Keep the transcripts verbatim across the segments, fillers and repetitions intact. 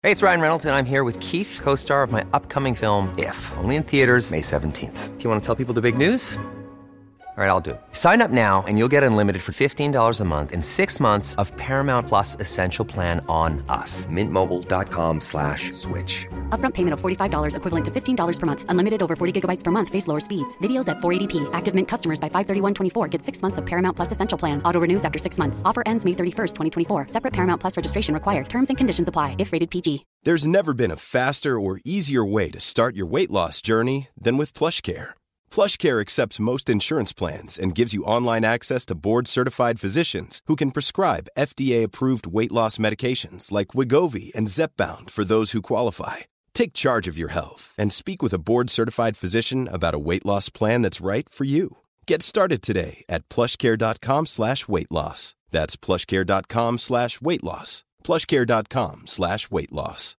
Hey, it's Ryan Reynolds, and I'm here with Keith, co-star of my upcoming film, If, only in theaters May seventeenth. Do you want to tell people the big news? All right, I'll do it. Sign up now and you'll get unlimited for fifteen dollars a month and six months of Paramount Plus Essential Plan on us. Mint Mobile dot com slash switch. Upfront payment of forty-five dollars equivalent to fifteen dollars per month. Unlimited over forty gigabytes per month. Face lower speeds. Videos at four eighty p. Active Mint customers by five thirty-one twenty-four get six months of Paramount Plus Essential Plan. Auto renews after six months. Offer ends May thirty-first, twenty twenty-four. Separate Paramount Plus registration required. Terms and conditions apply if rated P G. There's never been a faster or easier way to start your weight loss journey than with PlushCare. PlushCare accepts most insurance plans and gives you online access to board-certified physicians who can prescribe F D A-approved weight loss medications like Wegovy and Zepbound for those who qualify. Take charge of your health and speak with a board-certified physician about a weight loss plan that's right for you. Get started today at plushcare.com slash weight loss. That's plushcare.com slash weight loss. plushcare.com slash weight loss.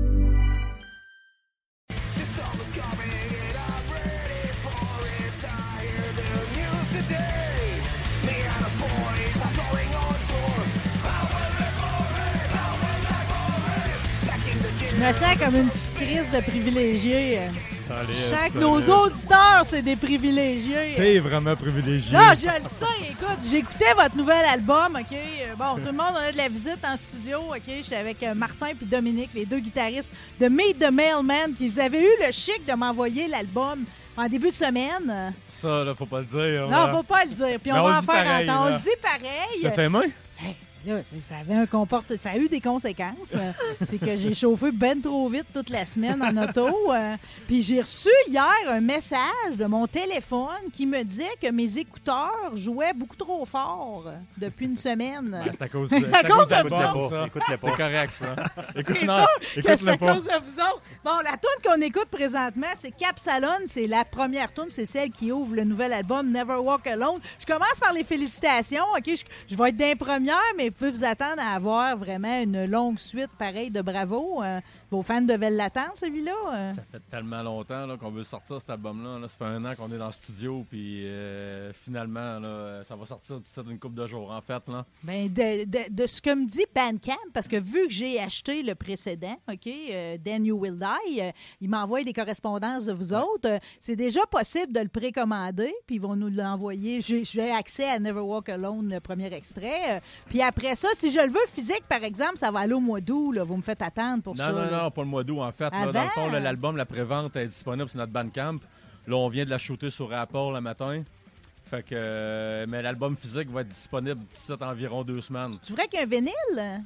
Je me sens comme une petite crise de privilégié. Allez, Je sens que euh, nos auditeurs, c'est des privilégiés. T'es vraiment privilégié. Là, je le sais. Écoute, j'écoutais votre nouvel album, OK? Bon, tout le monde a de la visite en studio, OK? J'étais avec Martin et Dominique, les deux guitaristes de Meet the Mailman, qui vous avez eu le chic de m'envoyer l'album en début de semaine. Ça, là, faut pas le dire. Non, là. faut pas le dire. Puis on Mais on va le en dit faire pareil, entendre. On là. le dit pareil. T'as fait main? Hey, là, ça, ça avait un comporte... ça a eu des conséquences. Euh, c'est que j'ai chauffé ben trop vite toute la semaine en auto. Euh, puis j'ai reçu hier un message de mon téléphone qui me disait que mes écouteurs jouaient beaucoup trop fort depuis une semaine. Ah, c'est à cause de, C'est à cause de l'album, vous ça. Écoute-le pas. C'est correct, ça. Écoute, C'est non, ça que écoute-le c'est à pas. cause de vous autres. Bon, la tune qu'on écoute présentement, c'est Capsalon. C'est la première tune, c'est celle qui ouvre le nouvel album Never Walk Alone. Je commence par les félicitations. Ok, je, je vais être d'un première, mais vous pouvez vous attendre à avoir vraiment une longue suite pareille de bravo. Euh, vos fans devaient l'attendre, celui-là. Euh. Ça fait tellement longtemps là, qu'on veut sortir cet album-là. Là. Ça fait un an qu'on est dans le studio, puis euh, finalement, là, ça va sortir d'ici une couple de jours, en fait. Là. Ben, de, de, de ce que me dit Bandcamp, parce que vu que j'ai acheté le précédent, OK, euh, Then You Will Die, euh, il m'envoie des correspondances de vous autres. Euh, c'est déjà possible de le précommander, puis ils vont nous l'envoyer. J'ai, j'ai accès à Never Walk Alone, le premier extrait. Euh, puis après ça, si je le veux physique, par exemple, ça va aller au mois d'août. Là, vous me faites attendre pour non, ça. Non, non, là. non, pas le mois d'août, en fait. Là, Avant? dans le fond, là, l'album, la prévente est disponible sur notre Bandcamp. Là, on vient de la shooter sur Apple le matin. Fait que, euh, mais l'album physique va être disponible d'ici environ deux semaines. Tu ferais qu'un vinyle?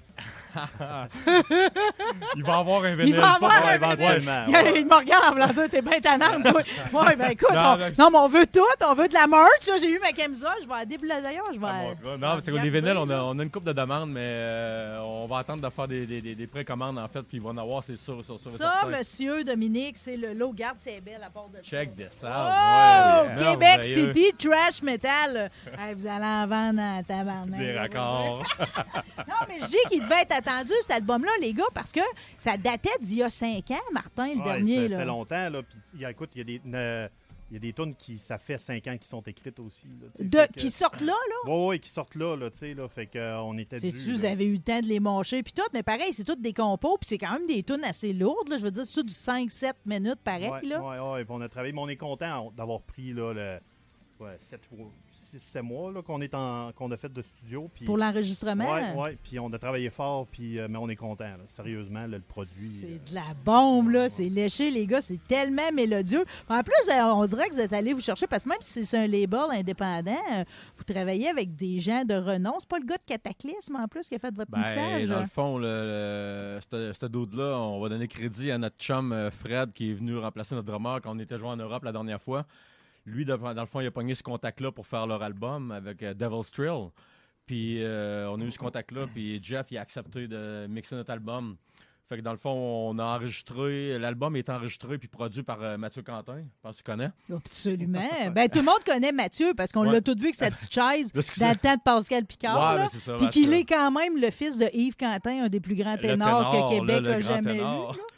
Il va avoir un vinyle. Il va avoir pas- un éventuellement. vinyle. Il me regarde, là, ça, t'es bien tannante, toi. Ouais, ben écoute, Non, on- mais- non, mais on veut tout. On veut de la merch. Là. J'ai eu ma camisole. Je vais aller d'ailleurs. Je vais. Ah, mon gars. Non, parce que regarder, les vinyles, on a, là. on a une couple de demandes, mais euh, on va attendre de faire des, des, des, des précommandes, en fait, puis ils vont en avoir, c'est sûr, sûr, sûr. et Ça, certain. monsieur Dominique, c'est le lot. Garde, c'est belle à part de ça. Check this out. Oh! Ouais, Québec merveilleux. City Trash Metal. Hey, vous allez en vendre en tabarnak. Des raccords. Non, mais je dis qu'il devait être attendu, cet album-là, les gars, parce que ça datait d'il y a cinq ans, Martin, le Ouais, dernier. ça là. fait longtemps. Là, puis, il y a- écoute, il y a des, ne- il y a des tunes qui, ça fait cinq ans qui sont écrites aussi. Là, tu sais, De, fait que- qui sortent là, là. Oui, oui, qui sortent là, là, tu sais, là, fait qu'on était dû. C'est-tu, vous là. avez eu le temps de les mâcher, puis tout, mais pareil, c'est toutes des compos, puis c'est quand même des tunes assez lourdes, là, je veux dire, c'est tout du cinq sept minutes, pareil, Ouais, là. ouais, ouais, puis on a travaillé, mais on est content d'avoir pris là, le ouais, sept, six sept mois là, qu'on, est en, qu'on a fait de studio. Puis, Pour l'enregistrement. ouais, ouais, puis on a travaillé fort, puis, euh, mais on est content, là, sérieusement, là, le produit. C'est euh, de la bombe, là. C'est léché, les gars. C'est tellement mélodieux. En plus, euh, on dirait que vous êtes allés vous chercher, parce que même si c'est un label indépendant, euh, vous travaillez avec des gens de renom. C'est pas le gars de Cataclysme, en plus, qui a fait votre Ben, mixage. dans le fond, le, le, ce ce dude-là, on va donner crédit à notre chum euh, Fred qui est venu remplacer notre drummer quand on était joué en Europe la dernière fois. Lui, de- dans le fond, il a pogné ce contact-là pour faire leur album avec euh, Devil's Thrill. Puis euh, on a eu ce contact-là, puis Jeff, il a accepté de mixer notre album. Fait que dans le fond, on a enregistré, l'album est enregistré puis produit par euh, Mathieu Quentin. Je pense que tu connais. Absolument. Ben, tout le monde connaît Mathieu, parce qu'on Ouais. l'a tout vu avec sa petite chaise Excusez. dans le temps de Pascal Picard. Ouais, là. ben, c'est ça, Puis ben, qu'il c'est- est quand même le fils de Yves Quentin, un des plus grands Le ténors ténor, que Québec là, le a grand jamais ténor. eu. là.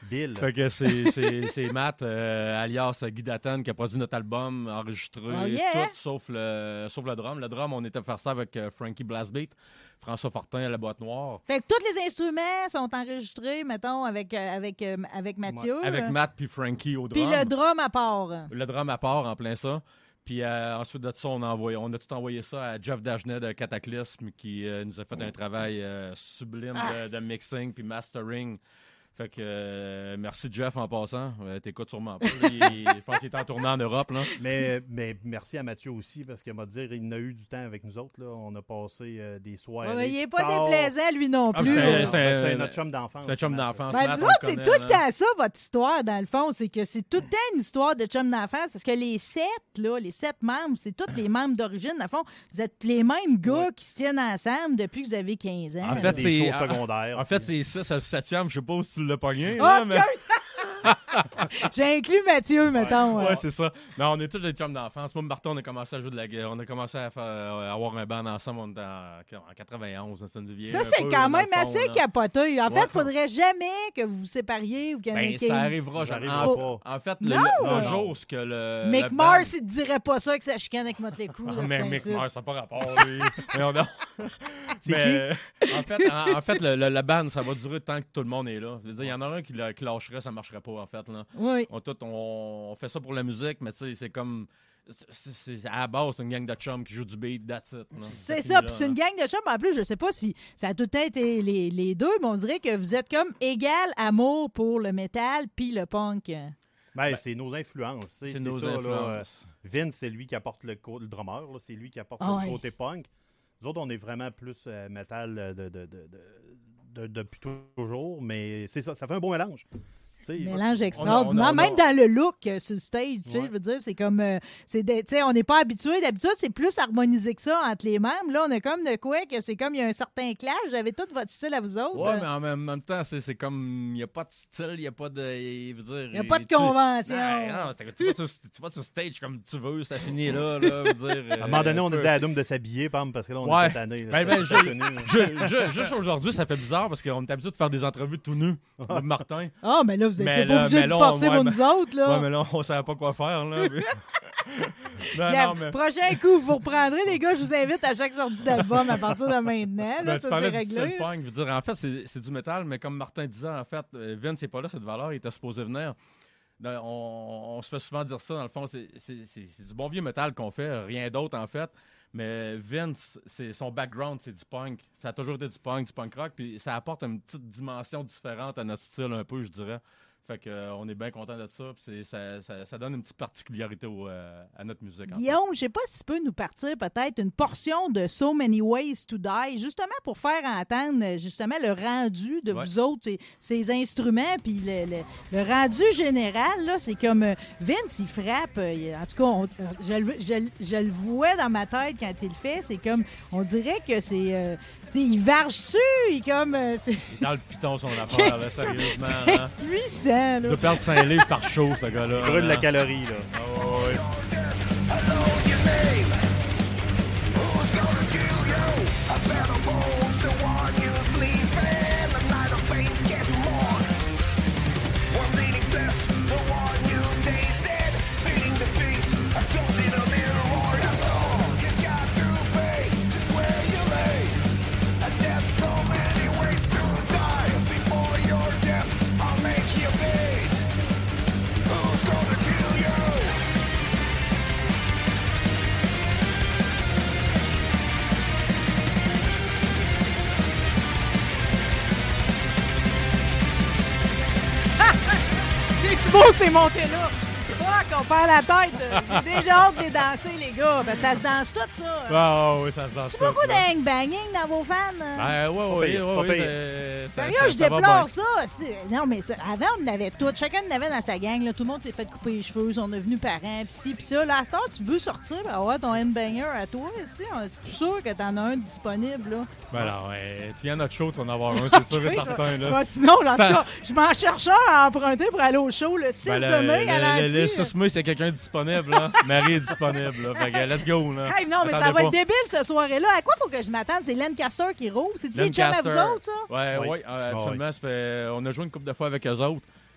Bill. Fait que c'est, c'est, c'est Matt, euh, alias Guy Datton, qui a produit notre album, enregistré, Oh, yeah. tout, sauf le, sauf le drum. Le drum, on était faire ça avec euh, Frankie Blastbeat, François Fortin à la boîte noire. Fait que tous les instruments sont enregistrés, mettons, avec, euh, avec, euh, avec Mathieu. Avec euh, Matt puis Frankie au Puis drum. le drum à part. Le drum à part, en plein ça. Puis euh, ensuite de ça, on a, envoyé, on a tout envoyé ça à Jeff Dagenet de Cataclysme qui euh, nous a fait un travail euh, sublime Ah, de, de mixing puis mastering. Fait que euh, merci Jeff en passant. Euh, T'écoutes sûrement pas. là. Il- je pense qu'il est en tournée en Europe. Là. Mais, mais merci à Mathieu aussi, parce qu'il m'a dit il n'a eu du temps avec nous autres. Là. On a passé euh, des soirées. Ouais, mais il n'est pas tard. déplaisant, lui non Ah, plus. c'était- là. Non, c'était- C'est notre chum d'enfance. c'est un chum Matt. d'enfance. Ben, Matt, vous on autres, le c'est connaît, tout le là. temps ça, votre histoire, dans le fond. C'est que c'est tout le temps une histoire de chum d'enfance, parce que les sept, là, les sept membres, c'est tous les membres d'origine. Dans le fond, vous êtes les mêmes gars Ouais. qui se tiennent ensemble depuis que vous avez quinze ans. En Des fait, c'est- shows en- secondaires. En fait, puis- c'est ça, c'est le septième. Je sais pas si tu l'as pogné. Oh, là, mais- excuse! J'ai inclus Mathieu, mettons. Ouais, ouais. c'est ça. Non, on est tous des chums d'enfance. Moi, Martin, on a commencé à jouer de la guerre. On a commencé à faire, euh, avoir un band ensemble. On était en, en quatre-vingt-onze. Ça nous vient Ça, un c'est peu, quand dans même le fond, assez là. capoté. En Ouais. fait, il faudrait jamais que vous vous sépariez ou qu'il y en ait Ben, qui- ça arrivera Ça jamais. arrivera En, pas. en fait, le, Non! le, le Non. jour où que le. Mick le band- Mars, il te dirait pas ça que ça chicane avec Motley Crue. Ah, là, mais c'est Mick ainsi. Mars, ça n'a pas rapport, lui. Mais on a- C'est Mais, En fait, en, en fait le, le, le band, ça va durer tant que tout le monde est là. Je veux dire, il y en a un qui, la- qui lâcherait, ça marcherait pas, en fait. Là. Oui. On, tout, on, on fait ça pour la musique, mais tu sais, c'est comme. C'est, c'est- à la base, c'est une gang de chums qui joue du beat, that's it. là. C'est fini ça, là, puis c'est là. une gang de chums. En plus, je sais pas si ça a tout le temps été les, les deux, mais on dirait que vous êtes comme égal amour pour le métal puis le punk. Ben, c'est nos influences. C'est, C'est c'est nos ça, là. Euh, influences. Vince, c'est lui qui apporte le, co- le drummer. là. C'est lui qui apporte Ah le ouais. côté punk. Nous autres, on est vraiment plus euh, métal euh, de, de, de, de, de- depuis toujours. Mais c'est ça. Ça fait un bon mélange. Tu sais, Mélange on a- extraordinaire. on a- Même dans le look euh, sur le stage, tu sais, Ouais. je veux dire, c'est comme. euh, c'est des- tu sais, on n'est pas habitué. D'habitude, c'est plus harmonisé que ça entre les membres. Là, on a comme de quoi que c'est comme il y a un certain clash. J'avais tout votre style à vous autres. Ouais, euh. mais en même, même temps, c'est, c'est comme. Il n'y a pas de style, il n'y a pas de. Il Il n'y a pas de tu- convention. Non, non, c'est- tu, vas sur, tu vas sur stage comme tu veux, ça finit là. là veut dire, À un moment donné, on a dit à Adam de s'habiller, Pam, parce que là, on Ouais. était tannés. là. Ben, ben, C'était je- tenu, là. je, je- juste aujourd'hui, ça fait bizarre parce qu'on est habitué de faire des entrevues tout nus. Moi, Martin. Ah, mais là, vous Mais n'êtes là- pas obligé mais de là, vous forcer ouais, pour mais- nous autres. Là. Ouais, mais là, on savait pas quoi faire. Là. mais- non, Bien, non, mais. Prochain coup, vous reprendrez, les gars. Je vous invite à chaque sortie d'album à partir de maintenant. Là, Ben, tu ça, parlais c'est du style réglé. punk. Je veux dire, en fait, c'est, c'est du métal, mais comme Martin disait, en fait, euh, Vince n'est pas là, cette valeur, il était supposé venir. Ben, on, on se fait souvent dire ça, dans le fond, c'est, c'est- c'est- c'est du bon vieux métal qu'on fait, rien d'autre, en fait. Mais Vince, c'est, son background, c'est du punk. Ça a toujours été du punk, du punk rock, puis ça apporte une petite dimension différente à notre style, un peu, je dirais. Fait que, euh, on est bien content de ça, puis c'est- ça, ça, ça donne une petite particularité au, euh, à notre musique. en fait. Guillaume, je sais pas si tu peux nous partir peut-être une portion de So Many Ways to Die, justement pour faire entendre euh, justement le rendu de Ouais. vous autres, ces, ces instruments, puis le, le- le rendu général, là, c'est comme euh, Vince, il frappe. euh, il- en tout cas, on- euh, je, le- je le- je le vois dans ma tête quand il le fait, c'est comme, on dirait que c'est... euh, tu sais, il varge-tu, il comme... euh, c'est Dans le piton, son affaire, là, sérieusement. c'est Hein. puissant, là. Il doit perdre cinq livres par show, ce gars-là. Il brûle hein. la calorie, là. Ah, ouais, ouais. C'est beau, c'est monté là. Fuck, on perd la tête. J'ai déjà hâte de les danser, les gars. Ben, ça se danse tout, ça. Ah, oui, ça se danse. C'est tout, beaucoup là. de hang-banging dans vos fans. hein? Ben, ouais, ouais, pire, ouais, pas ouais, pire. c'est- ça- Sérieux, ça- je ça va déplore bien. ça. C'est- Non, mais ça- avant, on en avait tout. Chacun en avait dans sa gang. Là. Tout le monde s'est fait couper les cheveux. On est devenus parents. Puis ci, puis ça. Là, à cette heure, tu veux sortir, ben ouais, ton handbanger à toi. ici. C'est plus sûr que t'en as un disponible. Là. Ben non, ouais, tu viens à notre show, tu vas en avoir un, c'est sûr et Ok, certain. Là. Ouais, sinon, en tout C'est- cas, je m'en cherche un à emprunter pour aller au show le six Ben, de mai à le, l'Anti. le, le six mai, c'est quelqu'un disponible. Là. Marie est disponible. Là. Fait que let's go. Là. Hey, non, mais ça Attendez va pas. être débile, cette soirée-là. À quoi faut que je m'attende? C'est Lancaster qui roule? C'est-tu les chums à vous Lancaster. autres, ça? Ouais, Oui. ouais, euh, Ah, absolument. Ça fait- on a joué une couple de fois avec eux autres.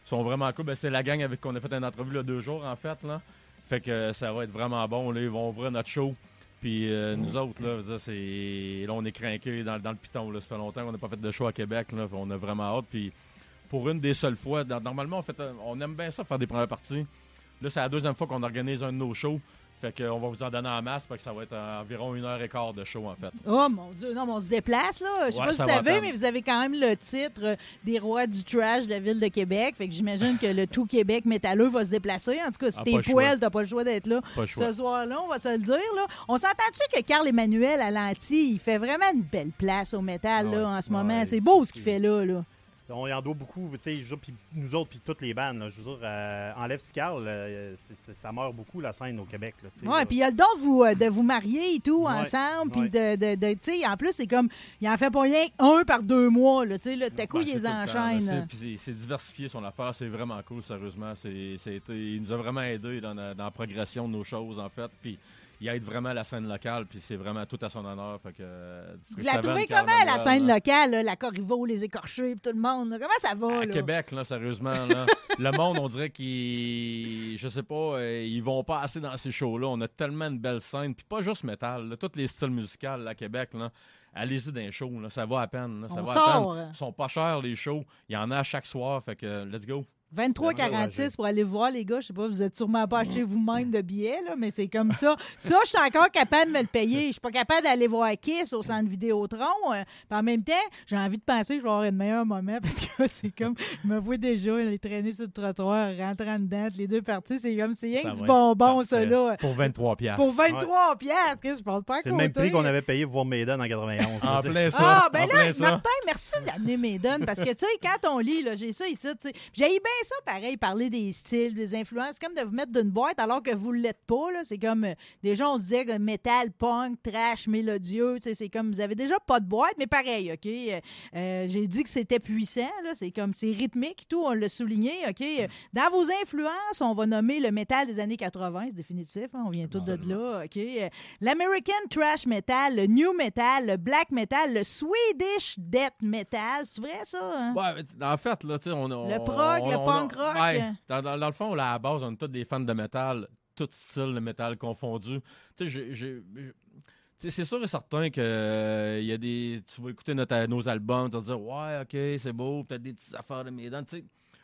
sont vraiment cool. Ben, c'est la gang avec qui on a fait une entrevue il y a deux jours, en fait. Là. Fait que ça va être vraiment bon. Là, ils vont ouvrir notre show. Puis euh, nous autres, là, là, c'est... là, on est craqués dans, dans le piton. Là. Ça fait longtemps qu'on n'a pas fait de show à Québec. Là. On a vraiment hâte. Puis pour une des seules fois, dans, normalement, on, fait, on aime bien ça faire des premières parties. Là, c'est la deuxième fois qu'on organise un de nos shows. Fait qu'on va vous en donner en masse, parce que ça va être environ une heure et quart de show, en fait. Oh, mon Dieu, non, mais on se déplace, là. Je sais Ouais, pas si ça vous va savez, peine. mais vous avez quand même le titre euh, des rois du trash de la ville de Québec. Fait que j'imagine que le tout Québec métalleux va se déplacer. En tout cas, si Ah, t'es pas le choix. poêle, t'as pas le choix d'être là Pas le choix. ce soir-là, on va se le dire, là. On s'entend-tu que Carl Emmanuel à l'Anti, il fait vraiment une belle place au métal, Ouais, là, en ce ouais, moment. C'est beau ce qu'il c'est- fait là, là. On y en doit beaucoup, tu sais, je veux dire, puis nous autres, puis toutes les bandes, là, je veux dire, euh, enlève Scarl, euh, c'est- c'est- ça meurt beaucoup la scène au Québec, là, tu sais, Ouais, là. puis il y a le don de vous, euh, de vous marier et tout Ouais, ensemble, puis ouais. de, de, de tu sais, en plus, c'est comme, il en fait pas rien un par deux mois, là, tu sais, là, tout à coup, Ben, il c'est les tout le temps, là. enchaîne. C'est- puis C'est c'est diversifié son affaire, c'est vraiment cool, sérieusement. C'est, c'est été- il nous a vraiment aidé dans la, dans la progression de nos choses, en fait. Puis il aide vraiment la scène locale, puis c'est vraiment tout à son honneur. Fait que, euh, Vous la trouvez comment, la scène locale, là, la Corriveau, les écorchés, puis tout le monde, là? Comment ça va, À là? Québec, là, sérieusement, là, le monde, on dirait qu'ils, je sais pas, euh, ils vont pas assez dans ces shows-là. On a tellement une belle scène, puis pas juste métal, là, tous les styles musicaux là, à Québec, là. Allez-y dans les shows, là, ça va à peine. Là, ça On va sort. à peine. Ils sont pas chers, les shows. Il y en a à chaque soir, fait que let's go. vingt-trois quarante-six pour aller voir, les gars. Je sais pas, vous êtes sûrement pas acheté vous-même de billets, là, mais c'est comme ça. Ça, je suis encore capable de me le payer. Je suis pas capable d'aller voir Kiss au centre Vidéotron. Euh, puis en même temps, j'ai envie de penser que je vais avoir un meilleur moment parce que c'est comme, je me vois déjà les traîner sur le trottoir, rentrant dedans, les deux parties. C'est comme, c'est rien Ça que du va être bonbon, ça, parfait. là. Pour vingt-trois piastres. Pour vingt-trois piastres, Chris, je pense pas à C'est le même côté. prix qu'on avait payé pour voir Maiden en quatre-vingt-onze. En là, tu sais. plein ça. Ah, ben en là, plein ça. Martin, merci d'amener Maiden parce que, tu sais, quand on lit, là, j'ai ça ici, tu sais, j'ai bien ça, pareil, parler des styles, des influences, c'est comme de vous mettre d'une boîte alors que vous ne l'êtes pas, là. C'est comme, euh, déjà, on disait que métal, punk, trash, mélodieux, tu sais, c'est comme, vous avez déjà pas de boîte, mais pareil, OK? Euh, euh, j'ai dit que c'était puissant, là, c'est comme, c'est rythmique, tout, on l'a souligné, OK? Euh, Dans vos influences, on va nommer le métal des années quatre-vingts, c'est définitif, hein, on vient tous de là, OK? Euh, L'American Trash Metal, le New Metal, le Black Metal, le Swedish Death Metal, c'est vrai, ça? Hein? Ouais, mais en fait, là, tu sais, on, on Le prog, on- le on- punk rock. Ouais, dans, dans- dans le fond, là, à la base, on est tous des fans de métal, tout style de métal confondu. Tu sais, j'ai- j'ai- j'ai- tu sais, c'est sûr et certain que euh, y a des. Tu vas écouter notre- nos albums, tu vas te dire, ouais, ok, c'est beau, peut-être des petites affaires de Maiden. Tu sais,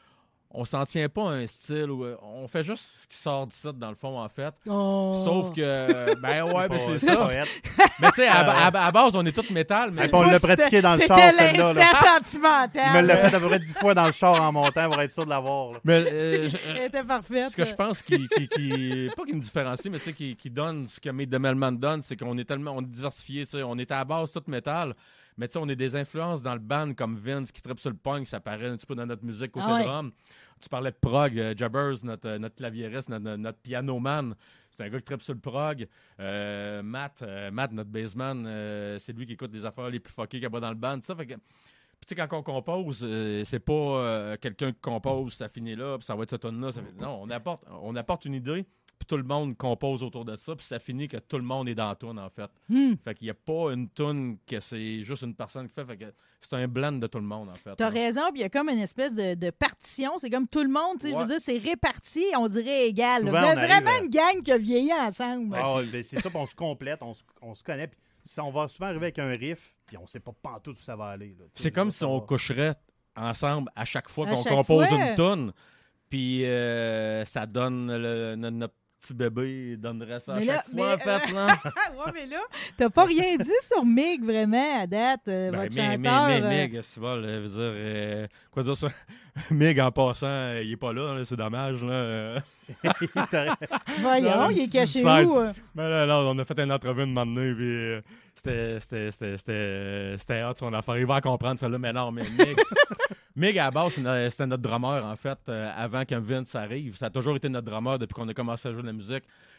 on s'en tient pas à un style, où, euh, on fait juste ce qui sort d'ici, dans le fond, en fait. Oh. Sauf que, ben ouais, ben c'est Pas ça. poète. Mais tu sais, à, à- à base, on est tous métal, mais. Hey, puis on l'a pratiqué dans le char, C'était celle-là. là. l'instant Il sentimental. me l'a fait à peu près dix fois dans le char en montant pour être sûr de l'avoir. là. Mais, euh, je- Elle était parfaite. Ce que je pense qui, qui, qui- pas qui nous différencie, mais tu sais, qui, qui donne ce que Made de Melman donne, c'est qu'on est tellement on est diversifié. Tu sais, on est à la base tout métal, mais tu sais, on est des influences dans le band comme Vince qui tripe sur le punk, ça paraît un petit peu dans notre musique côté Ah ouais. drum. Tu parlais de prog, euh, Jabbers, notre, euh, notre claviériste, notre, notre piano-man. C'est un gars qui tripe sur le prog. Euh, Matt, euh, Matt, notre bassman, euh, c'est lui qui écoute les affaires les plus fuckées qu'il y a pas dans le band. tout Ça fait que, puis tu sais, quand on compose, euh, c'est pas euh, quelqu'un qui compose, ça finit là, puis ça va être cette tonne-là. ça fait- Non, on apporte, on apporte une idée, puis tout le monde compose autour de ça, puis ça finit que tout le monde est dans la toune, en fait. Hmm. Fait qu'il n'y a pas une toune que c'est juste une personne qui fait. Fait que c'est un blend de tout le monde, en fait. T'as hein. raison, puis il y a comme une espèce de, de partition. C'est comme tout le monde, tu sais, je veux Ouais. dire, c'est réparti, on dirait égal. Souvent, Vous on êtes arrive vraiment à- une gang qui a vieilli ensemble. Ah, ben, c'est ça, puis on se complète, on se, on se connaît. Puis ça, on va souvent arriver avec un riff, puis on sait pas pantoute où ça va aller. là. Tu sais, C'est comme ça, si ça on va. coucherait ensemble à chaque fois À qu'on chaque compose fois. une toune. Puis euh, ça donne le- no- notre petit bébé, il donnerait ça à Mais chaque là, fois, mais- en fait. Là. ouais, mais là, t'as pas rien dit sur Mig, vraiment, à date, euh, Ben, votre mais, mais, chanteur. mais, euh, Mig, c'est bon, là, veut dire, euh, quoi dire ça? Mig, en passant, euh, il est pas là, là, c'est dommage, là. euh. T'as- Voyons, Non, il est un caché petit où? euh? Mais là, là, on a fait une entrevue une moment donné, puis euh, c'était, c'était, c'était, c'était, c'était hot son affaire. Il va comprendre ça là, mais non, mais Mig, Mig à la base, c'est no- c'était notre drummer, en fait, euh, avant que Vince arrive. Ça a toujours été notre drummer depuis qu'on a commencé à jouer de la musique.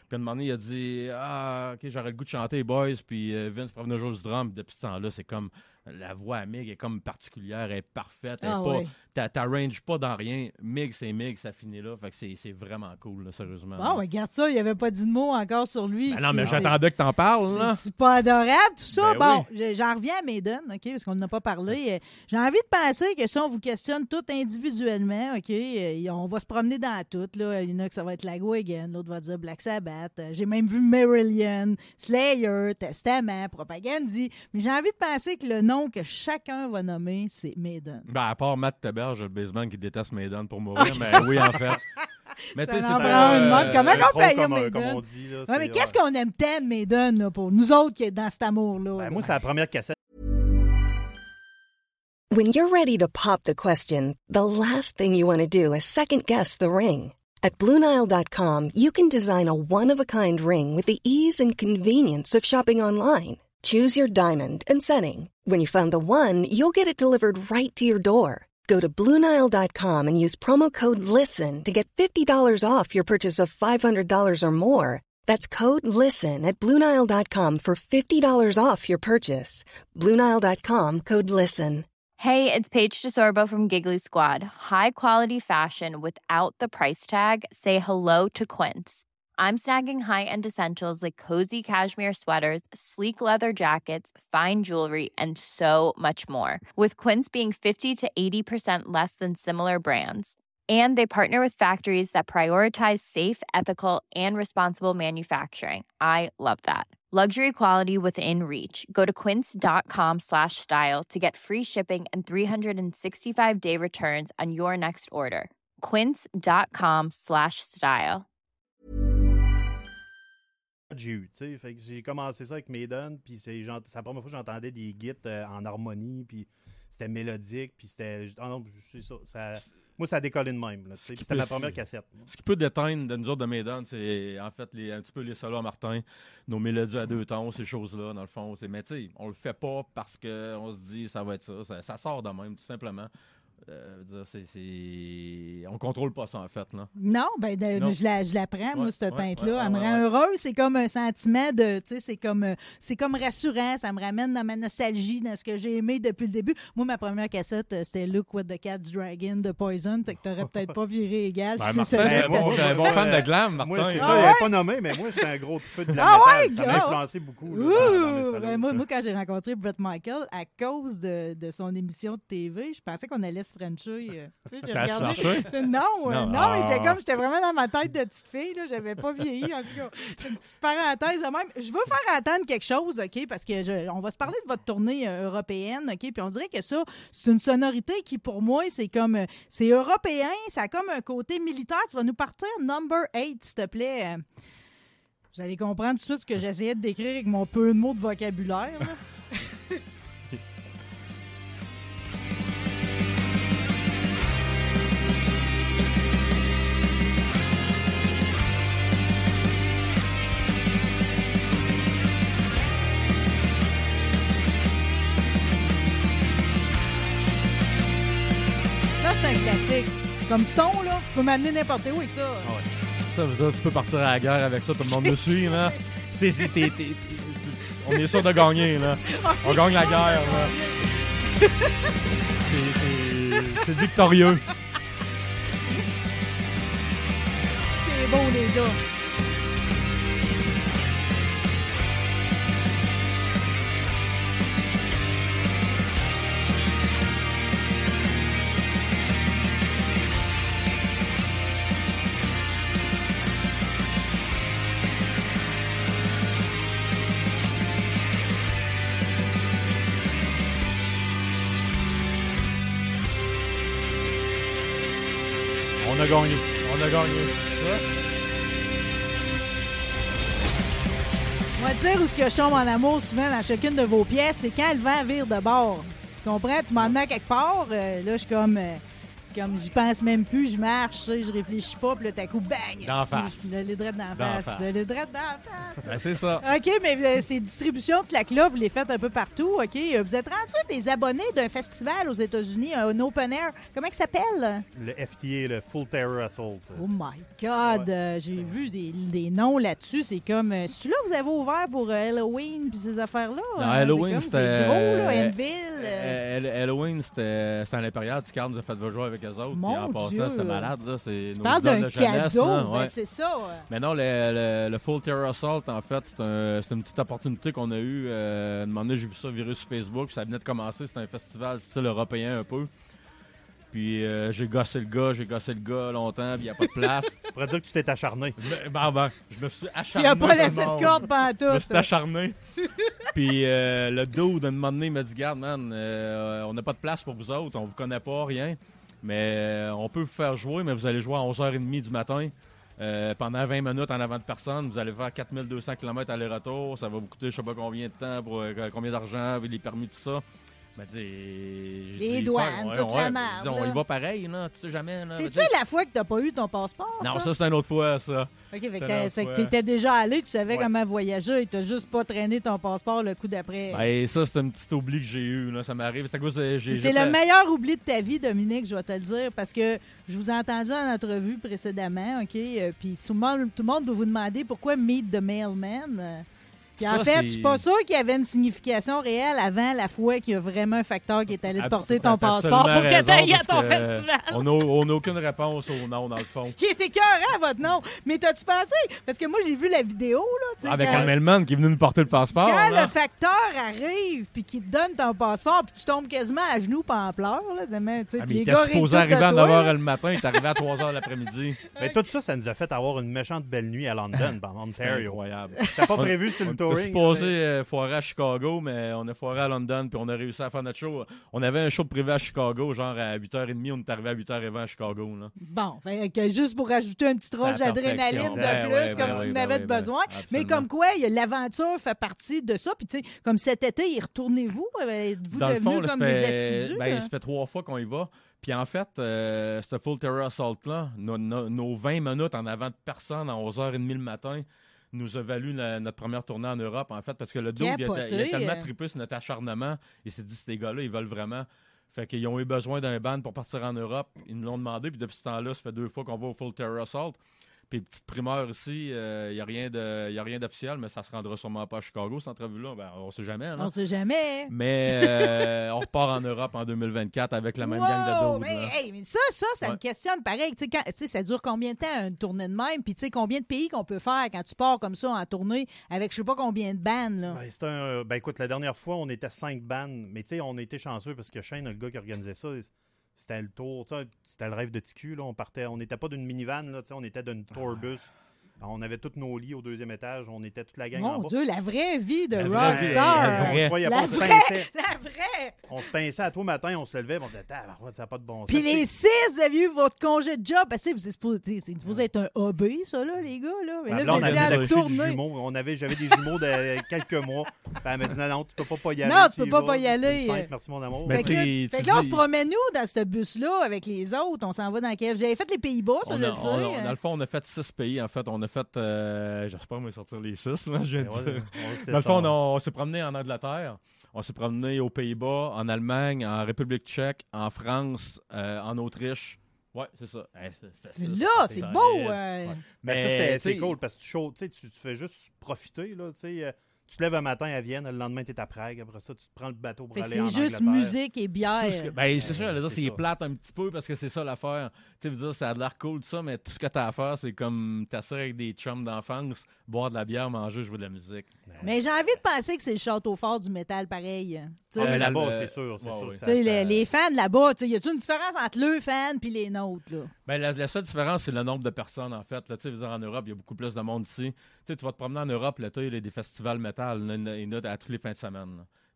Puis à un moment donné, il a dit « Ah, OK, j'aurais le goût de chanter, boys. » Puis euh, Vince prenait venir jouer du drum. Puis depuis ce temps-là, c'est comme... La voix à Mig est comme particulière, elle est parfaite. Elle Ah, est pas, oui. t'a- t'arranges pas dans rien. Mig, c'est Mig, ça finit là. Fait que c'est, c'est vraiment cool, là, sérieusement. Bon, regarde ça, il n'y avait pas dit de mots encore sur lui. Ben non, mais C'est- j'attendais que t'en parles, là. C'est c'est pas adorable, tout ça. Ben bon, je- j'en reviens à Maiden, OK, parce qu'on n'en a pas parlé. Euh, J'ai envie de penser que si on vous questionne tout individuellement, OK, euh, on va se promener dans tout. Là. Il y en a que ça va être Lago Again, l'autre va dire Black Sabbath. Euh, J'ai même vu Marillion, Slayer, Testament, Propagandhi. Mais j'ai envie de penser que le nom que chacun va nommer, c'est Maiden. Ben, à part Matt Taberge, le baseman qui déteste Maiden pour mourir, mais oui, en fait. Mais Ça tu sais, en c'est prend pas, une euh, mode. Comment c'est on trop paye comme, Maiden? comme on dit. Là, Ouais, c'est- mais qu'est-ce ouais. qu'on aime tant de Maiden là, pour nous autres qui est dans cet amour-là? Ben, là? moi, c'est la première cassette. When you're ready to pop the question, the last thing you want to do is second-guess the ring. At Blue Nile dot com, you can design a one-of-a-kind ring with the ease and convenience of shopping online. Choose your diamond and setting. When you find the one, you'll get it delivered right to your door. Go to Blue Nile dot com and use promo code LISTEN to get fifty dollars off your purchase of five hundred dollars or more. That's code LISTEN at Blue Nile dot com for fifty dollars off your purchase. Blue Nile dot com, code LISTEN. Hey, it's Paige DeSorbo from Giggly Squad. High quality fashion without the price tag. Say hello to Quince. I'm snagging high-end essentials like cozy cashmere sweaters, sleek leather jackets, fine jewelry, and so much more. With Quince being fifty to eighty percent less than similar brands. And they partner with factories that prioritize safe, ethical, and responsible manufacturing. I love that. Luxury quality within reach. Go to quince.com slash style to get free shipping and three sixty-five day returns on your next order. Quince.com slash style. J'ai eu, tu sais, fait que j'ai commencé ça avec Maiden, puis c'est genre, c'est la première fois que j'entendais des gits euh, en harmonie, puis c'était mélodique, puis c'était, ah non, c'est ça, ça, moi ça a décollé de même, là, tu sais, puis c'était peut- ma première cassette. Ce qui peut déteindre de nous autres de Maiden, c'est en fait les, un petit peu les solos à Martin, nos mélodies à deux tons, ces choses-là, dans le fond. C'est, mais tu sais, on le fait pas parce qu'on se dit ça va être ça. Ça, ça sort de même, tout simplement. Euh, dire, c'est, c'est... On contrôle pas ça, en fait. Là. Non, ben de- Non. je la, je la prends, moi, Ouais, cette ouais, teinte-là. ouais, Elle me ouais, rend ouais. heureuse. C'est comme un sentiment de, tu sais, c'est comme, euh, c'est comme rassurant. Ça me ramène dans ma nostalgie, dans ce que j'ai aimé depuis le début. Moi, ma première cassette, euh, c'était Look What the Cat's Dragon de Poison. Fait que t'aurais peut-être pas viré égal. Ben, si Martin, c'est Ben, c'est un moi, bon, moi, c'est un bon moi, fan euh, de glam, Martin. Moi, c'est Ah ça, il ouais? n'avait pas nommé, mais moi, j'étais un gros peu de la Ah métal. ouais, Ça m'a gars? influencé beaucoup. Là, Ouh! dans- dans mes solos. Ben, moi, moi, quand j'ai rencontré Brett Michael, à cause de, de son émission de T V, je pensais qu'on allait se frencher. euh, tu sais, j'ai Ça a-tu regardé- marché? Non, euh, Non. non, mais c'est Ah. comme, j'étais vraiment dans ma tête de petite fille, là, j'avais pas vieilli, en tout cas. C'est une petite parenthèse de même. Je veux faire entendre quelque chose, OK, parce que je- on va se parler de votre tournée euh, européenne, OK, puis on dirait que ça, c'est une sonorité qui, pour moi, c'est comme, euh, c'est européen, ça a comme un côté militaire. Tu vas nous partir number eight, s'il te plaît. Euh, Vous allez comprendre tout de suite ce que j'essayais de décrire avec mon peu de mots de vocabulaire, là. Ça, c'est un classique. Comme son, là, tu peux m'amener n'importe où avec ça. Ah ouais. Ça veut dire que tu peux partir à la guerre avec ça, tout le monde nous suit. Là. C'est, c'est, t'es- t'es- t'es- on est sûr de gagner. Là. On gagne la guerre. Là. C'est, c'est, c'est victorieux. C'est bon, les gars. On a gagné. On a gagné. On va te dire où ce que je tombe en amour souvent dans chacune de vos pièces, c'est quand le vent vire de bord. Tu comprends? Tu m'emmènes à quelque part, euh, là, je suis comme... euh, comme, j'y pense même plus, je marche, tu sais, je réfléchis pas, puis là, t'as coup, bang! D'en esti, face. Je l'ai drette d'en D'en face. face. Je l'ai drette d'en face. Ben, c'est ça. OK, mais euh, ces distributions de claques-là, vous les faites un peu partout, OK? Euh, Vous êtes rendu des abonnés d'un festival aux États-Unis, un open air. Comment il s'appelle? Le F T A, le Full Terror Assault. Oh my God! Euh, J'ai vu des, des noms là-dessus. C'est comme... Euh, celui-là, vous avez ouvert pour euh, Halloween puis ces affaires-là? Non, hein? Halloween, C'est comme- c'était- C'est gros, là, Enville. euh. Euh, Hall- Halloween, c'était c'était à l'Impérial. Ticard nous a fait jouer avec eux autres. Mon Puis en passant, Dieu. c'était malade. Là. C'est Tu nos parles idoles d'un de jeunesse, cadeau, là, ben ouais. c'est ça. euh. Mais non, le, le, le Full Terror Assault, en fait, c'est un, c'est une petite opportunité qu'on a eue. Euh, un moment donné, j'ai vu ça virer sur Facebook, puis ça venait de commencer. C'était un festival style européen un peu. Puis euh, j'ai gossé le gars, j'ai gossé le gars longtemps, puis il n'y a pas de place. On pourrait dire que tu t'es acharné. Mais, ben, ben, je me suis Tu acharné. n'as pas tout le laissé de monde. corde Je me pantoute. suis acharné. Puis euh, le dude, d'un moment donné, il m'a dit, garde, man, euh, on n'a pas de place pour vous autres, on vous connaît pas, rien. Mais euh, on peut vous faire jouer, mais vous allez jouer à onze heures trente du matin. Euh, pendant vingt minutes en avant de personne, vous allez faire quatre mille deux cents kilomètres aller-retour. Ça va vous coûter je sais pas combien de temps, pour euh, combien d'argent, les permis, tout ça. Mais dis, Les douanes, toute la merde, On là. y va pareil, là, tu sais jamais. Là, C'est-tu tu sais. la fois que t'as pas eu ton passeport? Non, ça, c'est une autre fois, ça. OK, fait que, c'est t'as- la fait que fois. tu étais déjà allé, tu savais Ouais. comment voyager, et t'as juste pas traîné ton passeport le coup d'après. Ben, ça, c'est un petit oubli que j'ai eu, là. Ça m'arrive. C'est à cause de- j'ai- C'est j'ai le fait- meilleur oubli de ta vie, Dominique, je vais te le dire, parce que je vous ai entendu en entrevue précédemment, OK? euh, Puis tout le monde, tout le monde doit vous demander pourquoi Meet the Mailman. euh. Puis en Ça, fait, c'est- je suis pas sûr qu'il y avait une signification réelle avant la fois qu'il y a vraiment un facteur qui est allé te Abs- porter ton t'as passeport pour absolument que tu ailles à raison, ton parce que, festival. On n'a on n'a aucune réponse au nom, dans le fond. Qui est écœurant, votre nom. Mais t'as-tu pensé? Parce que moi, j'ai vu la vidéo, là. tu sais, Avec quand- un mailman qui est venu nous porter le passeport. Quand là. le facteur arrive puis qu'il te donne ton passeport puis tu tombes quasiment à genoux pas en pleurs, là, demain, tu sais, Ah, puis mais il les était gars rient supposé tout de arriver à toi, neuf heures là. le matin, il est arrivé à trois heures l'après-midi. Mais tout ça, ça nous a fait avoir une méchante belle nuit à London, en C'est Ontario. incroyable. T'as pas On- prévu sur On le était touring? supposé euh, foirer à Chicago, mais on a foiré à London, puis on a réussi à faire notre show. On avait un show privé à Chicago, genre à huit heures trente, on est arrivé à huit heures vingt à Chicago. Là. Bon, fait que juste pour rajouter une petite roche C'est la d'adrénaline perfection. de Ben plus, ouais, comme ben si ouais, on avait ben de ouais, besoin. ben, Mais absolument. comme quoi, il y a l'aventure fait partie de ça. Puis tu sais, comme cet été, y retournez-vous? Euh, Êtes-vous Dans le devenus fond, là, comme ça des fait, assidus? ben, hein? ça fait trois fois qu'on y va. Puis en fait, euh, ce Full Terror Assault-là, nos, nos- nos vingt minutes en avant de personne à onze heures trente le matin, nous a valu la- notre première tournée en Europe, en fait, parce que le dos, il, a- Capoté, il a tellement euh. trippé sur notre acharnement, il s'est dit, ces gars-là, ils veulent vraiment. Fait qu'ils ont eu besoin d'un band pour partir en Europe. Ils nous l'ont demandé, puis depuis ce temps-là, ça fait deux fois qu'on va au Full Terror Assault. Puis petite primeur ici, il euh, n'y a rien de- y a rien d'officiel, mais ça se rendra sûrement pas à Chicago, cette entrevue-là. Ben, on sait jamais, On non? sait jamais. Mais euh, on repart en Europe en deux mille vingt-quatre avec la même gang de Wow! dudes, Mais, là. hey, mais ça, ça, ça me Ouais. questionne pareil. Tu sais, quand- tu sais, ça dure combien de temps une tournée de même? Puis tu sais, combien de pays qu'on peut faire quand tu pars comme ça en tournée avec je sais pas combien de bandes, là? Ben, c'est un, ben écoute, la dernière fois, on était cinq bandes, mais tu sais, on était chanceux parce que Shane, le gars qui organisait ça, c'était le tour, tu sais, c'était le rêve de T Q, là. On partait, on n'était pas d'une minivan, là, tu sais, on était d'une tourbus. On avait tous nos lits au deuxième étage, on était toute la gang en Mon bas. Dieu, la vraie vie de La vraie vie, rockstar! la vraie. On croyait La pas, on se vraie! pinçait. La vraie! On se pinçait à toi matin, on se levait, on disait, ah, ça n'a pas de bon sens. Puis Tu sais, les six, vous avez eu votre congé de job. Ben, tu sais, vous êtes supposé, tu sais, c'est supposé être un hobby, ça, là, les gars. Là. Mais Ma là, blonde vous avait étiez à accouché du tourner. jumeau. On avait, j'avais des jumeaux de quelques mois. Puis elle m'a dit non, non, tu peux pas, pas y aller. Non, tu peux y pas vas. pas y C'est aller. le cinq, merci mon amour. Mais Fait que, tu là, sais, fait tu que là, on dis- se promène nous dans ce bus-là avec les autres. On s'en va dans quel... J'avais fait les Pays-Bas, ça, On je a- le sais. on a- hein. dans le fond, on a fait six pays. En fait, on a fait, euh, j'espère, on va sortir les six. Là, je viens de Ouais, dire. ouais, c'était Dans le fond, on, ça. a- on s'est promené en Angleterre, on s'est promené aux Pays-Bas, en Allemagne, en République tchèque, en France, euh, en Autriche. Ouais, c'est ça. Hey, c'est- c'est Mais six, là, c'est c'est solide. beau. Ouais. euh. Mais Mais, ça, c'est- tu c'est sais, cool parce que tu, show- tu sais, tu tu fais juste profiter. Là, tu sais, euh, tu te lèves un matin à Vienne, le lendemain, tu es à Prague. Après ça, tu te prends le bateau pour Fait que aller en c'est juste Angleterre. musique et bière. Tout ce que- ben, c'est ça, j'allais dire, c'est c'est ça. plate un petit peu parce que c'est ça l'affaire. Tu sais, veux dire, ça a l'air cool, tout ça, mais tout ce que t'as à faire, c'est comme t'asseoir avec des chums d'enfance, boire de la bière, manger, jouer de la musique. Mais j'ai envie de penser que c'est le château fort du métal, pareil. Tu Ah, sais, mais Euh, là-bas, le- c'est sûr. C'est Ouais, sûr ouais. que ça- tu sais, ça- les, les fans là-bas, tu sais, y a-t-il une différence entre leurs fans et les nôtres? Là? Ben, la, la seule différence, c'est le nombre de personnes, en fait. Là, tu sais, je veux dire, en Europe, il y a beaucoup plus de monde ici. Tu sais, tu vas te promener en Europe, l'été, il y a des festivals métal. Il y en a- il y en a à tous les fins de semaine. là.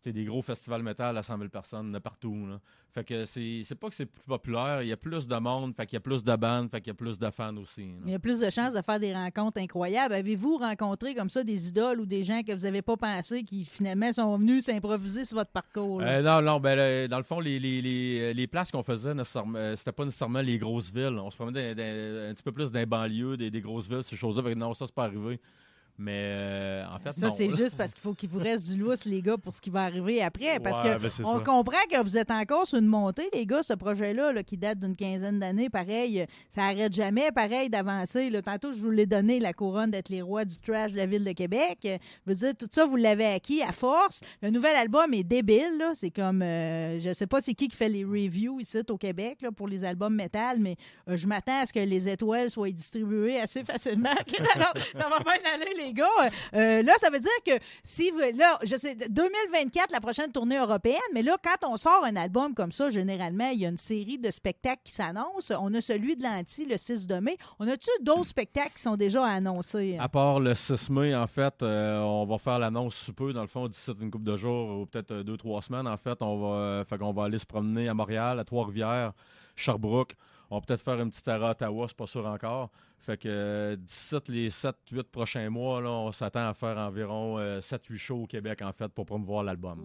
t'sais, des gros festivals métal à cent mille personnes de partout. Là. Fait que c'est, c'est pas que c'est plus populaire, il y a plus de monde, fait qu'il y a plus de bandes, fait qu'il y a plus de fans aussi. Là. Il y a plus de chances de faire des rencontres incroyables. Avez-vous rencontré comme ça des idoles ou des gens que vous n'avez pas pensé qui finalement sont venus s'improviser sur votre parcours? Euh, non, non, ben là, dans le fond, les, les, les, les places qu'on faisait, euh, c'était pas nécessairement les grosses villes. On se promenait dans, dans, un petit peu plus dans les banlieues, des, des grosses villes, ces choses-là. Fait que non, ça, c'est pas arrivé. Mais euh, en fait, ça, non. c'est juste parce qu'il faut qu'il vous reste du lousse, les gars, pour ce qui va arriver après. Parce Ouais, que ben, c'est on ça. comprend que vous êtes encore sur une montée, les gars, ce projet-là, là, qui date d'une quinzaine d'années, pareil, ça arrête jamais, pareil, d'avancer. Là. Tantôt, je vous l'ai donné, la couronne d'être les rois du trash de la Ville de Québec. Je veux dire, tout ça, vous l'avez acquis à force. Le nouvel album est débile, là. C'est comme, euh, je sais pas c'est qui qui fait les reviews ici au Québec là, pour les albums métal, mais euh, je m'attends à ce que les étoiles soient distribuées assez facilement. Ça va bien aller, les gars. Euh, là, ça veut dire que si vous, là, je sais, deux mille vingt-quatre, la prochaine tournée européenne, mais là, quand on sort un album comme ça, généralement, il y a une série de spectacles qui s'annoncent. On a celui de l'Anti le six de mai. On a-tu d'autres spectacles qui sont déjà annoncés? À part le six mai, en fait, euh, on va faire l'annonce sous peu, dans le fond, d'ici une couple de jours, ou peut-être euh, deux, trois semaines, en fait. On va, euh, fait qu'on va aller se promener à Montréal, à Trois-Rivières, Sherbrooke. On va peut-être faire une petite arrêt à Ottawa, c'est pas sûr encore. Fait que euh, d'ici les sept huit prochains mois, là, on s'attend à faire environ euh, sept huit shows au Québec, en fait, pour promouvoir l'album.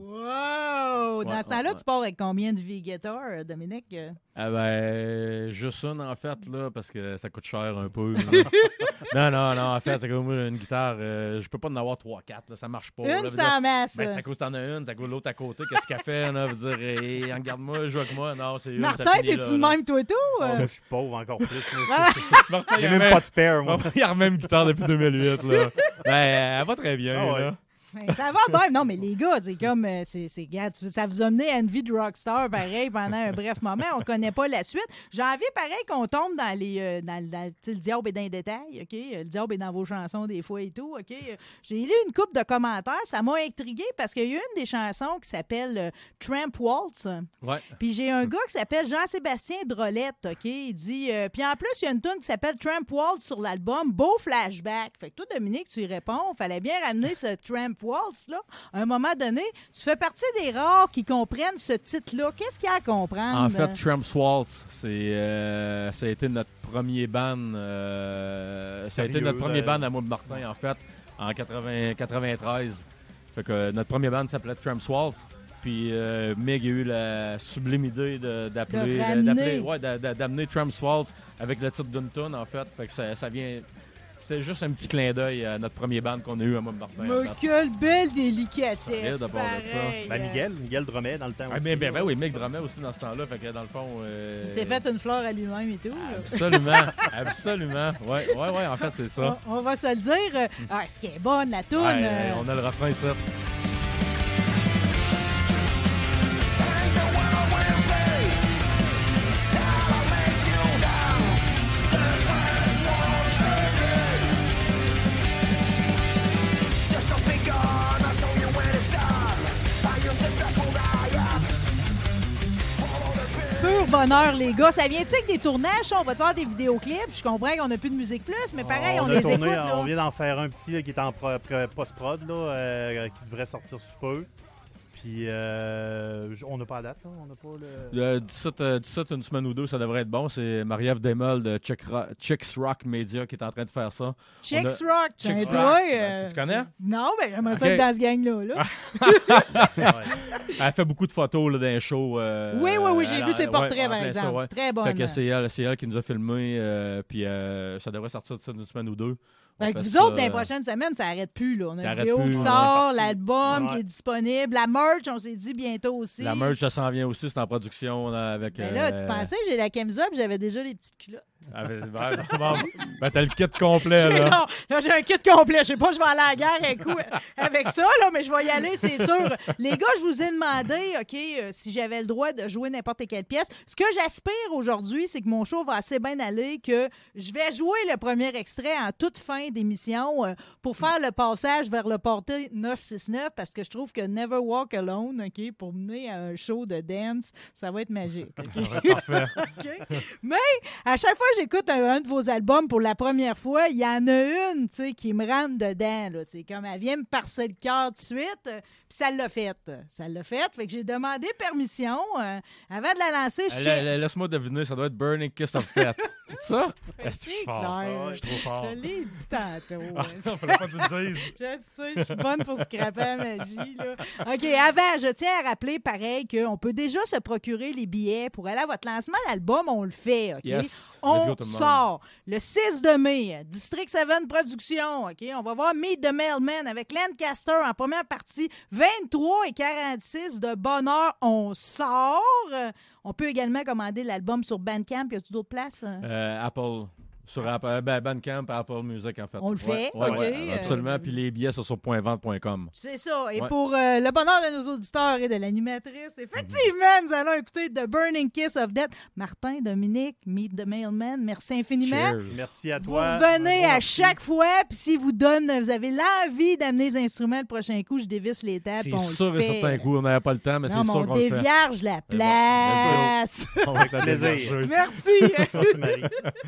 Wow! Dans Ouais, ce temps-là, ouais, tu pars avec combien de V-Guitar, Dominique? Ah ben, juste une, en fait, là, parce que ça coûte cher un peu. non, non, non, en fait, comme moi, une guitare, euh, je peux pas en avoir trois quatre, ça marche pas. Une, là, c'est en masse. Ben, c'est à cause que t'en as une, t'as l'autre à côté, qu'est-ce qu'elle fait, là, veut dire, hey, regarde-moi, joue avec moi, non, c'est une, Martin, ça finit, t'es-tu là, le là. même, toi, tout? Là, Euh, je suis pauvre encore plus. Ah! Martin, J'ai il même remet- pas de spare, moi. Il a remet une guitare depuis deux mille huit, là. Ben, elle va très bien, Ah ouais. là. Ben, ça va bien. Non, mais les gars, c'est comme. euh, c'est, c'est, regarde, tu- ça vous a mené à une vie de rockstar, pareil, pendant un bref moment. On ne connaît pas la suite. J'ai envie, pareil, qu'on tombe dans les. euh, dans, dans- tu sais, le diable est dans les détails, OK? Euh, Le diable est dans vos chansons, des fois et tout, OK? Euh, J'ai lu une couple de commentaires. Ça m'a intrigué parce qu'il y a une des chansons qui s'appelle euh, Tramp Waltz. Ouais. Puis j'ai un gars qui s'appelle Jean-Sébastien Drolette, OK? Il dit... euh, puis en plus, il y a une tune qui s'appelle Tramp Waltz sur l'album Beau Flashback. Fait que toi, Dominique, tu y réponds. Fallait bien ramener ce Tramp Waltz-là. À un moment donné, tu fais partie des rares qui comprennent ce titre-là. Qu'est-ce qu'il y a à comprendre? En fait, Tramp's Waltz, c'est, euh, ça a été notre premier band. euh, ça a été Sérieux, notre premier là? band à moi de Martin, en fait, en quatre-vingts quatre-vingt-treize. Fait que euh, notre premier band s'appelait Tramp's Waltz. Puis euh, Meg a eu la sublime idée de, d'appeler, De ramener. d'appeler- ouais, d'a- d'a- d'amener Tramp's Waltz avec le titre d'une tune, en fait. Fait que ça, ça vient. C'était juste un petit clin d'œil à notre premier band qu'on a eu à moi de Martin. en Mais fait. quelle belle délicatesse! Solide à part de ça. pareil. Ben, Miguel, Miguel Drumet dans le temps Ah, aussi. mais, ben, là. ben oui, Meg drummait aussi dans ce temps-là. Fait que dans le fond. euh, Il s'est fait une fleur à lui-même et tout. là. Absolument, absolument. Ouais, ouais, ouais, en fait, c'est ça. On, on va se le dire. Ah, est-ce qu'elle est bonne, la toune? Ouais, euh, on a le refrain ici. Pur bonheur, les gars. Ça vient-tu avec des tournages? On va faire des vidéoclips. Je comprends qu'on n'a plus de musique plus, mais pareil, on, a les tourné, écoute. Là. On vient d'en faire un petit là, qui est en pro- pro- post-prod, là, euh, qui devrait sortir sous peu. Puis, euh, j- on n'a pas la date, là. On n'a pas le... Le dix-sept, euh, dix-sept, une semaine ou deux, ça devrait être bon. C'est Marie-Ève Desmolles de Chick Ro- Chicks Rock Media qui est en train de faire ça. Chicks On a- Rock, Chicks tiens, Rock, toi. tu- euh, tu connais? Non, mais j'aimerais ça Ok. être dans ce gang-là. Là. Ouais. Elle fait beaucoup de photos là, dans les shows. euh, oui, oui, oui, j'ai elle- vu ses ouais, portraits, en par plein ça, exemple. ouais. Très bonne. Fait que c'est elle, c'est elle qui nous a filmé, euh, puis euh, ça devrait sortir de ça d'une semaine ou deux. On Fait que fait vous ça, autres, dans les euh, prochaines semaines, ça arrête plus. Là. On a Ça une arrête vidéo plus, qui on est sort, parti. l'album qui Ouais. est disponible, la merch, on s'est dit bientôt aussi. La merch, ça s'en vient aussi, c'est en production là, avec. Mais là, euh, tu pensais que j'ai la Kemza puis j'avais déjà les petites culottes. avec- ben, bon, ben, t'as le kit complet, J'ai- là. non, là, j'ai un kit complet. Je sais pas, je vais aller à la guerre un coup avec ça, là, mais je vais y aller, c'est sûr. Les gars, je vous ai demandé, OK, euh, si j'avais le droit de jouer n'importe quelle pièce. Ce que j'aspire aujourd'hui, c'est que mon show va assez bien aller, que je vais jouer le premier extrait en toute fin d'émission euh, pour faire le passage vers le porté neuf cent soixante-neuf, parce que je trouve que Never Walk Alone, OK, pour mener à un show de dance, ça va être magique. OK? Parfait. OK? Mais à chaque fois fois que j'écoute un, un de vos albums pour la première fois, il y en a une, tu sais, qui me rentre dedans, là, tu sais, comme elle vient me parser le cœur tout de suite, euh, puis ça l'a fait. Ça l'a fait, fait que j'ai demandé permission euh, avant de la lancer. Je la, laisse-moi deviner, ça doit être Burning Kiss of Death. C'est ça? Est-ce que je suis fort? Ah, je suis trop fort. Je l'ai dit tantôt. Ah, non, fallait pas que tu le dises. Je sais, je suis bonne pour scraper la magie, là. OK, avant, je tiens à rappeler, pareil, qu'on peut déjà se procurer les billets pour aller à votre lancement d'album, on le fait, OK? Yes. On go, tout le monde. sort le six de mai, District sept Productions, OK? On va voir Meet the Mailman avec Lancaster en première partie, vingt-trois et quarante-six de bonheur, on sort. On peut également commander l'album sur Bandcamp. Y a-t-il d'autres places? Euh, Apple. Sur Apple, ben, Bandcamp, Apple Music, en fait. On le fait, ouais, OK. ouais, absolument. Euh, Puis les billets, c'est sur point vente point com. C'est ça. Et Ouais. pour euh, le bonheur de nos auditeurs et de l'animatrice, effectivement, nous allons écouter The Burning Kiss of Death. Martin, Dominique, Meet the Mailman, merci infiniment. Cheers. Merci à Vous toi. venez Un gros à merci. chaque fois, puis si vous donne, vous avez l'envie d'amener les instruments le prochain coup, je dévisse les tables, C'est puis on sûr le et fait. certain coup, on n'avait pas le temps, mais Non, c'est mais sûr on qu'on le fait. dévierge la bon, place. On va être la Plaisir. déverger. Merci. Merci, Marie.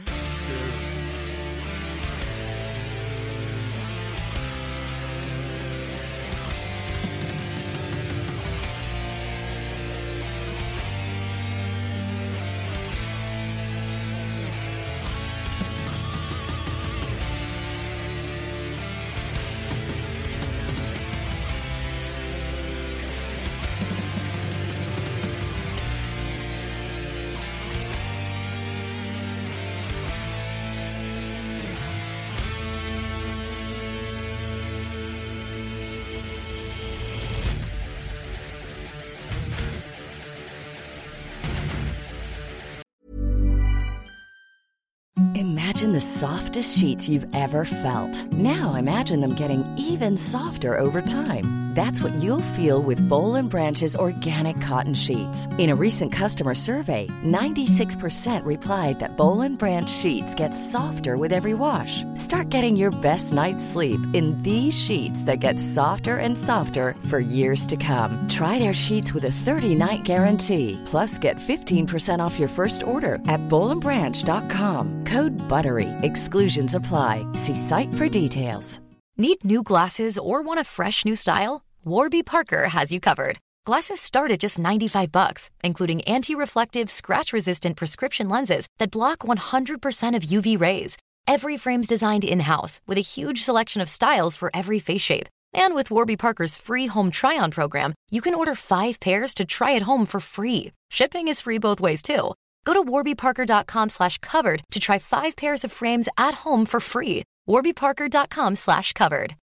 Imagine the softest sheets you've ever felt. Now imagine them getting even softer over time. That's what you'll feel with Boll and Branch's organic cotton sheets. In a recent customer survey, ninety-six percent replied that Boll and Branch sheets get softer with every wash. Start getting your best night's sleep in these sheets that get softer and softer for years to come. Try their sheets with a thirty-night guarantee. Plus, get fifteen percent off your first order at boll and branch dot com. Code BUTTERY. Exclusions apply. See site for details. Need new glasses or want a fresh new style? Warby Parker has you covered. Glasses start at just ninety-five bucks, including anti-reflective, scratch-resistant prescription lenses that block one hundred percent of U V rays. Every frame's designed in-house with a huge selection of styles for every face shape. And with Warby Parker's free home try-on program, you can order five pairs to try at home for free. Shipping is free both ways, too. Go to warby parker dot com slash covered to try five pairs of frames at home for free. warby parker dot com slash covered.